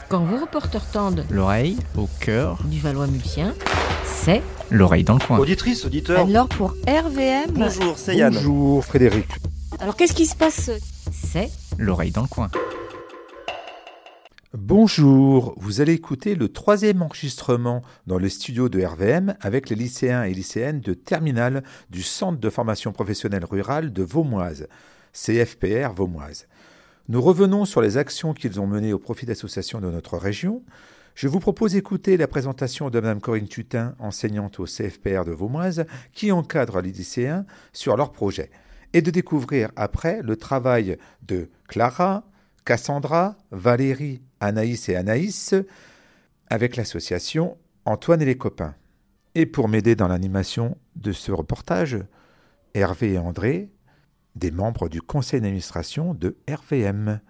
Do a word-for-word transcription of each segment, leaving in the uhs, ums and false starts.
Quand vos reporters tendent l'oreille au cœur du Valois-Mulsien, c'est l'oreille dans le coin. Auditrice, auditeur. Alors pour R V M... Bonjour, c'est Yann. Bonjour Frédéric. Alors qu'est-ce qui se passe ? C'est l'oreille dans le coin. Bonjour, vous allez écouter le troisième enregistrement dans les studios de R V M avec les lycéens et lycéennes de terminale du Centre de formation professionnelle rurale de Vaumoise, C F P R Vaumoise. Nous revenons sur les actions qu'ils ont menées au profit d'associations de notre région. Je vous propose d'écouter la présentation de Mme Corinne Tutin, enseignante au C F P R de Vaumoise, qui encadre les lycéens sur leurs projets, et de découvrir après le travail de Clara, Cassandra, Valérie, Anaïs et Anaïs avec l'association Antoine et les copains. Et pour m'aider dans l'animation de ce reportage, Hervé et André, des membres du conseil d'administration de R V M.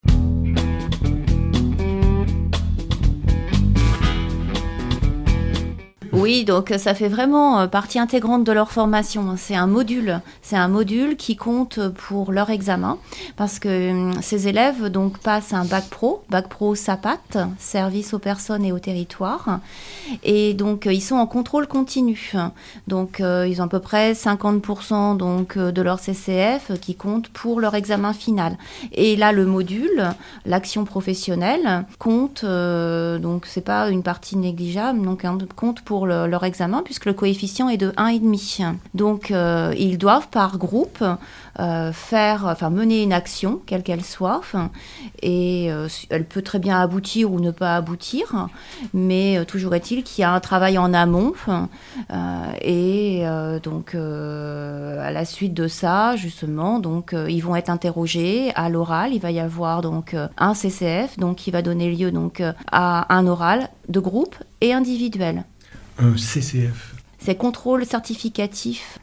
Oui, donc ça fait vraiment partie intégrante de leur formation. C'est un module, c'est un module qui compte pour leur examen parce que ces élèves donc passent un bac pro, bac pro SAPAT, service aux personnes et au territoire, et donc ils sont en contrôle continu. Donc euh, ils ont à peu près cinquante pour cent donc de leur C C F qui compte pour leur examen final. Et là le module, l'action professionnelle, compte euh, donc c'est pas une partie négligeable, donc hein, compte pour Le, leur examen puisque le coefficient est de un virgule cinq. Donc euh, ils doivent par groupe euh, faire, enfin mener une action quelle qu'elle soit et euh, elle peut très bien aboutir ou ne pas aboutir, mais euh, toujours est-il qu'il y a un travail en amont euh, et euh, donc euh, à la suite de ça justement donc euh, ils vont être interrogés à l'oral. Il va y avoir donc euh, un C C F donc qui va donner lieu donc euh, à un oral de groupe et individuel. Un C C F. C'est contrôle certificatif.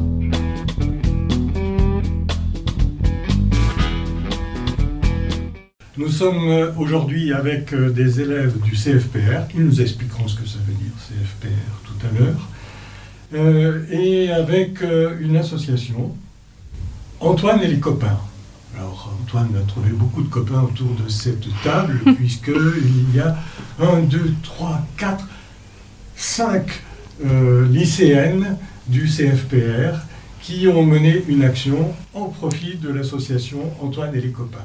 Nous sommes aujourd'hui avec des élèves du C F P R. Ils nous expliqueront ce que ça veut dire, C F P R, tout à l'heure. Euh, et avec euh, une association, Antoine et les copains. Alors, Antoine a trouvé beaucoup de copains autour de cette table, puisqu'il y a un, deux, trois, quatre... cinq euh, lycéennes du C F P R qui ont mené une action en profit de l'association Antoine et les copains.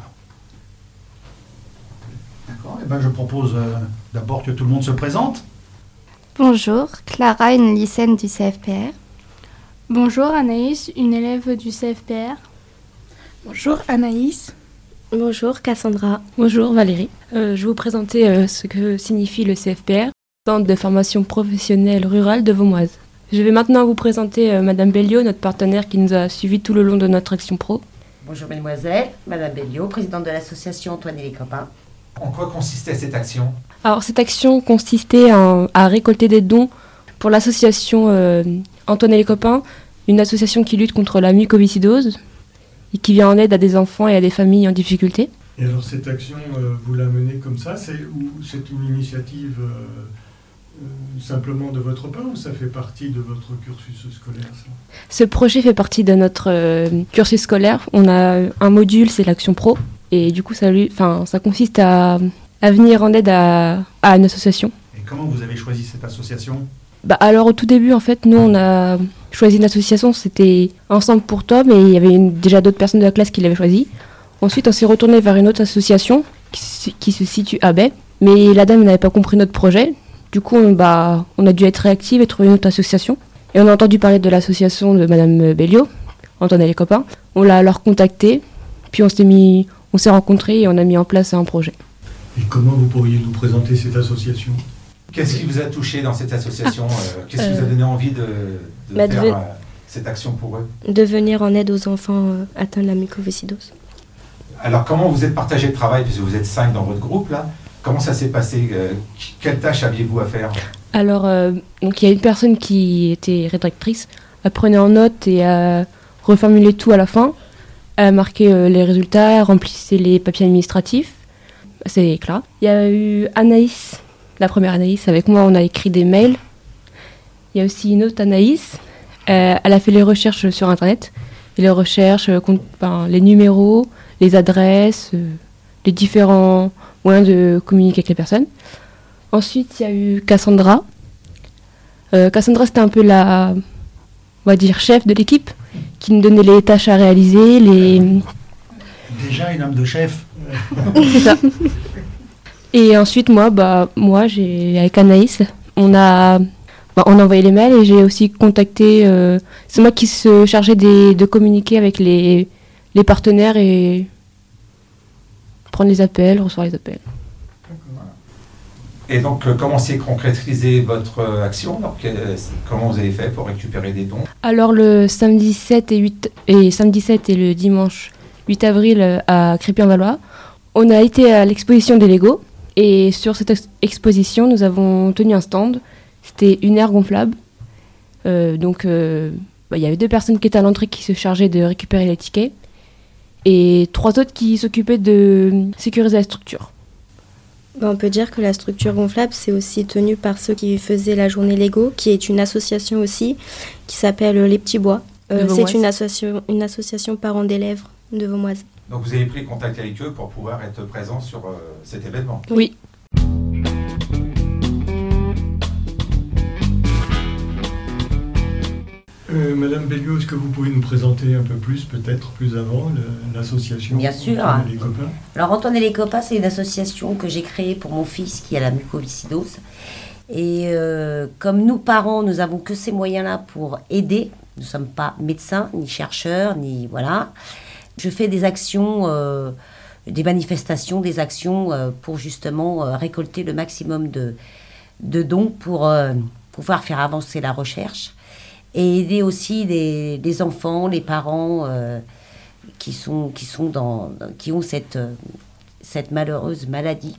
D'accord, et ben je propose euh, d'abord que tout le monde se présente. Bonjour, Clara, une lycéenne du C F P R. Bonjour, Anaïs, une élève du C F P R. Bonjour, Anaïs. Bonjour, Cassandra. Bonjour, Valérie. Euh, je vais vous présenter euh, ce que signifie le C F P R. Centre de formation professionnelle rurale de Vaumoise. Je vais maintenant vous présenter euh, Madame Belliot, notre partenaire qui nous a suivis tout le long de notre action pro. Bonjour mesdemoiselles, Madame Belliot, présidente de l'association Antoine et les copains. En quoi consistait cette action ? Alors cette action consistait en, à récolter des dons pour l'association euh, Antoine et les copains, une association qui lutte contre la mucoviscidose et qui vient en aide à des enfants et à des familles en difficulté. Et alors cette action, euh, vous la menez comme ça, c'est, ou c'est une initiative euh, euh, simplement de votre part ou ça fait partie de votre cursus scolaire ça ? Ce projet fait partie de notre euh, cursus scolaire. On a un module, c'est l'action pro, et du coup ça, lui, ça consiste à, à venir en aide à, à une association. Et comment vous avez choisi cette association ? Bah alors au tout début en fait nous on a choisi une association, c'était Ensemble pour toi, mais il y avait une, déjà d'autres personnes de la classe qui l'avaient choisi. Ensuite, on s'est retourné vers une autre association qui, qui se situe à Baie, mais la dame n'avait pas compris notre projet. Du coup, on, bah, on a dû être réactive et trouver une autre association. Et on a entendu parler de l'association de Madame Belliot, Antoine et les copains. On l'a alors contactée, puis on s'est mis, on s'est rencontrés et on a mis en place un projet. Et comment vous pourriez nous présenter cette association ? Qu'est-ce qui vous a touché dans cette association ? ah, Qu'est-ce qui euh, vous a donné envie de, de bah faire de, euh, cette action pour eux ? De venir en aide aux enfants euh, atteints de la mucoviscidose. Alors, comment vous êtes partagé le travail, puisque vous êtes cinq dans votre groupe, là ? Comment ça s'est passé ? Quelles tâches aviez-vous à faire ? Alors, euh, donc il y a une personne qui était rédactrice, elle prenait en note et elle reformulait tout à la fin. Elle marquait euh, les résultats, elle remplissait les papiers administratifs. C'est Clara. Il y a eu Anaïs, la première Anaïs, avec moi, on a écrit des mails. Il y a aussi une autre Anaïs, euh, elle a fait les recherches sur Internet. Et les recherches, euh, ben, les numéros, les adresses, euh, les différents moyen de communiquer avec les personnes. Ensuite, il y a eu Cassandra. Euh, Cassandra, c'était un peu la, on va dire, chef de l'équipe, qui nous donnait les tâches à réaliser, les... Déjà une âme de chef. C'est ça. Et ensuite, moi, bah, moi j'ai, avec Anaïs, on a, bah, on a envoyé les mails et j'ai aussi contacté... Euh, c'est moi qui se chargeais des, de communiquer avec les, les partenaires et prendre les appels, recevoir les appels. Et donc, euh, comment s'est concrétisée votre euh, action? Alors, que, euh, comment vous avez fait pour récupérer des dons? Alors, le samedi sept et, huit, et samedi sept et le dimanche huit avril euh, à Crépy-en-Valois, on a été à l'exposition des Lego. Et sur cette ex- exposition, nous avons tenu un stand. C'était une aire gonflable. Euh, donc, euh, bah, y avait deux personnes qui étaient à l'entrée qui se chargeaient de récupérer les tickets. Et trois autres qui s'occupaient de sécuriser la structure. Ben, on peut dire que la structure gonflable, c'est aussi tenu par ceux qui faisaient la journée Lego, qui est une association aussi, qui s'appelle Les Petits Bois. Euh, c'est une association, une association parents d'élèves de Vaumoise. Donc vous avez pris contact avec eux pour pouvoir être présent sur euh, cet événement? Oui. Euh, Madame Belliot, est-ce que vous pouvez nous présenter un peu plus, peut-être plus avant, le, l'association Bien sûr. Antoine et les copains? Alors Antoine et les copains, c'est une association que j'ai créée pour mon fils qui a la mucoviscidose. Et euh, comme nous, parents, nous n'avons que ces moyens-là pour aider. Nous ne sommes pas médecins, ni chercheurs, ni... Voilà. Je fais des actions, euh, des manifestations, des actions euh, pour justement euh, récolter le maximum de, de dons pour euh, pouvoir faire avancer la recherche et aider aussi les, les enfants, les parents euh, qui, sont, qui, sont dans, qui ont cette, cette malheureuse maladie.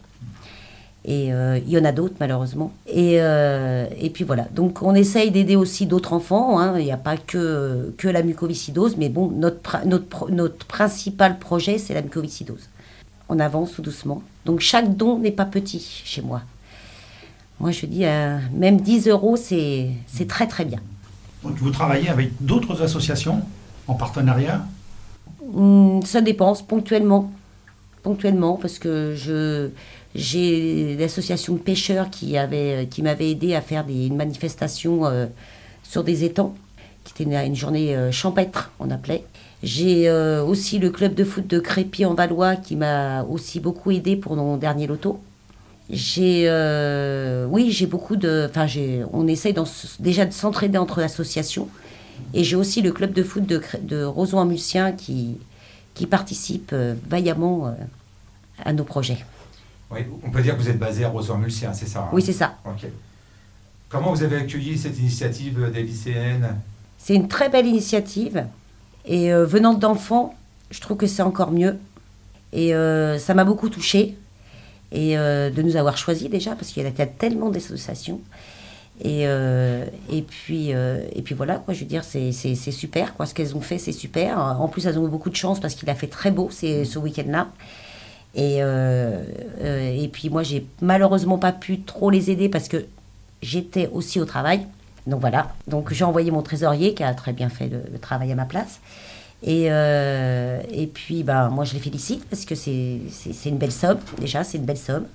Et euh, il y en a d'autres, malheureusement. Et, euh, et puis voilà. Donc, on essaye d'aider aussi d'autres enfants. Hein. Il n'y a pas que, que la mucoviscidose. Mais bon, notre, notre, notre principal projet, c'est la mucoviscidose. On avance tout doucement. Donc, chaque don n'est pas petit chez moi. Moi, je dis, euh, même dix euros, c'est, c'est très, très bien. Vous travaillez avec d'autres associations en partenariat? Hum, ça dépend, ponctuellement. Ponctuellement, parce que je... J'ai l'association de pêcheurs qui, avait, qui m'avait aidé à faire des, une manifestation euh, sur des étangs, qui était une, une journée euh, champêtre, on appelait. J'ai euh, aussi le club de foot de Crépy-en-Valois qui m'a aussi beaucoup aidé pour mon dernier loto. J'ai, euh, oui, j'ai beaucoup de... Enfin, j'ai, on essaye dans, déjà de s'entraider entre associations. Et j'ai aussi le club de foot de, de Roseau-en-Mulcien qui, qui participe euh, vaillamment euh, à nos projets. Oui, on peut dire que vous êtes basé à Roseau-en-Mulcien, c'est ça? Hein? Oui, c'est ça. Okay. Comment vous avez accueilli cette initiative des lycéennes? C'est une très belle initiative. Et euh, venant d'enfants, je trouve que c'est encore mieux. Et euh, ça m'a beaucoup touchée. Et euh, de nous avoir choisis déjà, parce qu'il y a tellement d'associations. Et, euh, et, puis, euh, et puis voilà, quoi, je veux dire, c'est, c'est, c'est super. Quoi, ce qu'elles ont fait, c'est super. En plus, elles ont eu beaucoup de chance parce qu'il a fait très beau c'est, ce week-end-là. Et, euh, euh, et puis moi, j'ai malheureusement pas pu trop les aider parce que j'étais aussi au travail. Donc voilà. Donc j'ai envoyé mon trésorier qui a très bien fait le, le travail à ma place. Et, euh, et puis ben, moi, je les félicite parce que c'est, c'est, c'est une belle somme. Déjà, c'est une belle somme.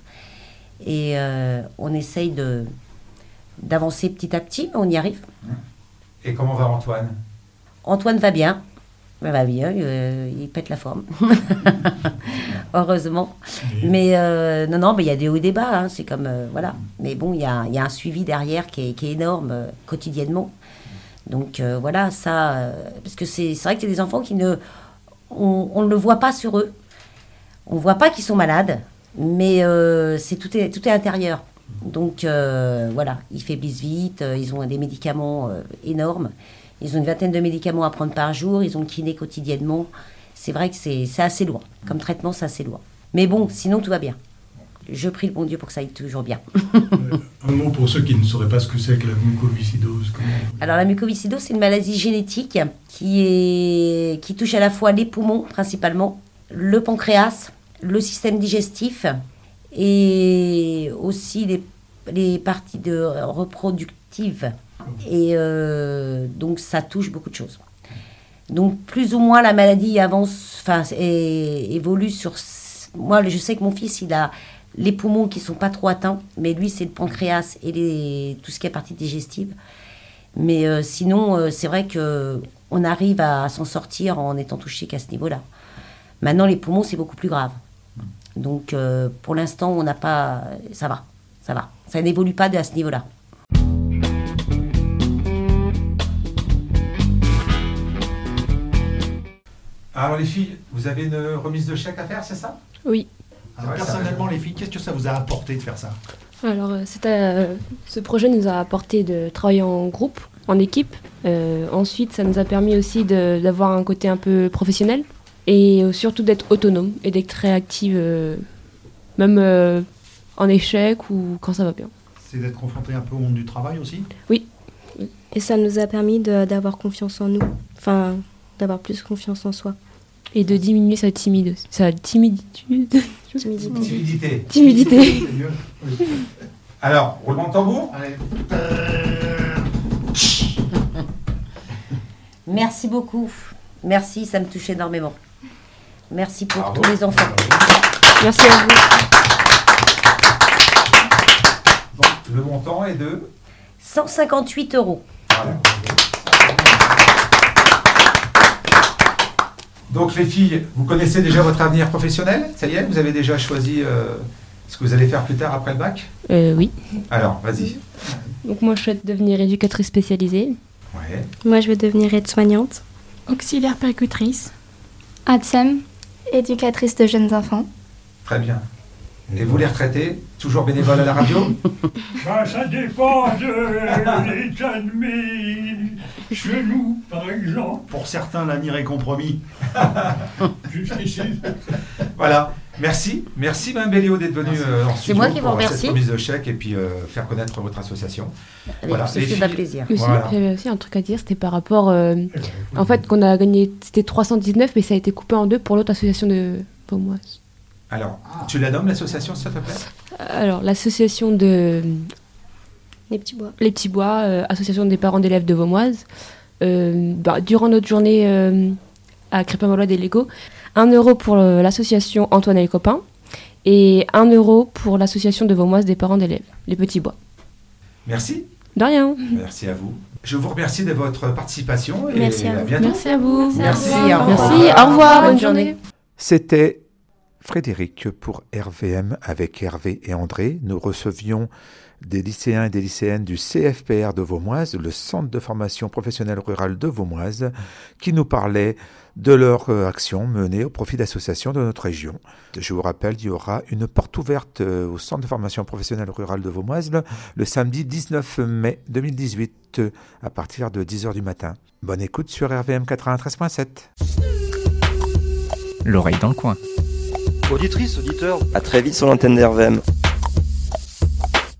Et euh, on essaye de, d'avancer petit à petit, mais on y arrive. Et comment va Antoine? Antoine va bien. Il va bien, euh, il pète la forme. Heureusement. Oui. Mais euh, non, non, mais il y a des hauts et des bas, hein, c'est comme, euh, voilà. Mais bon, il y a, y a un suivi derrière qui est, qui est énorme, euh, quotidiennement. Donc euh, voilà, ça, euh, parce que c'est, c'est vrai que c'est des enfants qui ne, on, on ne le voit pas sur eux. On ne voit pas qu'ils sont malades, mais euh, c'est, tout, est, tout est intérieur. Donc euh, voilà, ils faiblissent vite, euh, ils ont des médicaments euh, énormes. Ils ont une vingtaine de médicaments à prendre par jour, ils ont le kiné quotidiennement. C'est vrai que c'est, c'est assez loin. Comme traitement, c'est assez loin. Mais bon, sinon, tout va bien. Je prie le bon Dieu pour que ça aille toujours bien. euh, un mot pour ceux qui ne sauraient pas ce que c'est que la mucoviscidose. Comment... Alors, la mucoviscidose, c'est une maladie génétique qui, est, qui touche à la fois les poumons, principalement, le pancréas, le système digestif et aussi les, les parties de reproductives. Et euh, donc, ça touche beaucoup de choses. Donc, plus ou moins, la maladie avance, enfin, évolue sur moi, je sais que mon fils, il a les poumons qui sont pas trop atteints, mais lui, c'est le pancréas et les, tout ce qui est partie digestive. Mais euh, sinon, euh, c'est vrai qu'on arrive à, à s'en sortir en étant touché qu'à ce niveau-là. Maintenant, les poumons, c'est beaucoup plus grave. Donc, euh, pour l'instant, on n'a pas... Ça va, ça va. Ça n'évolue pas à ce niveau-là. Alors les filles, vous avez une remise de chèque à faire, c'est ça? Oui. Alors, personnellement, les filles, qu'est-ce que ça vous a apporté de faire ça? Alors, euh, euh, ce projet nous a apporté de travailler en groupe, en équipe. Euh, ensuite, ça nous a permis aussi de, d'avoir un côté un peu professionnel et euh, surtout d'être autonome et d'être réactive, euh, même euh, en échec ou quand ça va bien. C'est d'être confronté un peu au monde du travail aussi? Oui. Et ça nous a permis de, d'avoir confiance en nous, enfin, d'avoir plus confiance en soi. Et de diminuer sa timide, sa timiditude. Timidité. Timidité. Timidité. Alors, roulement de tambour. Allez. Merci beaucoup. Merci, ça me touche énormément. Merci pour Bravo. tous les enfants. Merci à vous. Donc, le montant est de cent cinquante-huit euros. Voilà. Donc les filles, vous connaissez déjà votre avenir professionnel? Ça y est, vous avez déjà choisi euh, ce que vous allez faire plus tard après le bac? euh, Oui. Alors, vas-y. Donc moi, je souhaite devenir éducatrice spécialisée. Ouais. Moi, je veux devenir aide-soignante. Auxiliaire percutrice. A T S E M. Éducatrice de jeunes enfants. Très bien. Et vous les retraités, toujours bénévoles à la radio? Bah, ça dépend de l'état de mes genoux, par exemple. Pour certains, l'avenir est compromis. Jusqu'ici. Voilà. Merci. Merci, Mme Belliot, d'être venue euh, en studio moi qui vous pour remercie. cette remise de chèque et puis euh, faire connaître votre association. Avec Voilà. ce Les fait filles- d'un plaisir. Aussi, Voilà. j'avais aussi un truc à dire, c'était par rapport... euh, en fait, qu'on a gagné, c'était trois cent dix-neuf, mais ça a été coupé en deux pour l'autre association de Vaumoise. Alors, tu la nommes, l'association, s'il te plaît? Alors, l'association de... Les petits bois. Les Petits Bois, euh, association des parents d'élèves de Vaumoise. Euh, bah, durant notre journée euh, à Crépin-Valois des Légos, un euro pour euh, l'association Antoine et les copains et un euro pour l'association de Vaumoise des parents d'élèves, les Petits Bois. Merci. De rien. Merci à vous. Je vous remercie de votre participation et Merci à à vous. bientôt. Merci à vous. Merci. Au revoir. Merci, au revoir, bonne journée. C'était Frédéric pour R V M avec Hervé et André. Nous recevions des lycéens et des lycéennes du C F P R de Vaumoise, le Centre de formation professionnelle rurale de Vaumoise, qui nous parlaient de leur euh, action menée au profit d'associations de notre région. Je vous rappelle, il y aura une porte ouverte euh, au Centre de formation professionnelle rurale de Vaumoise le, le samedi dix-neuf mai deux mille dix-huit euh, à partir de dix heures du matin. Bonne écoute sur R V M quatre-vingt-treize point sept. L'oreille dans le coin. Auditrice, auditeur, à très vite sur l'antenne d'R V M.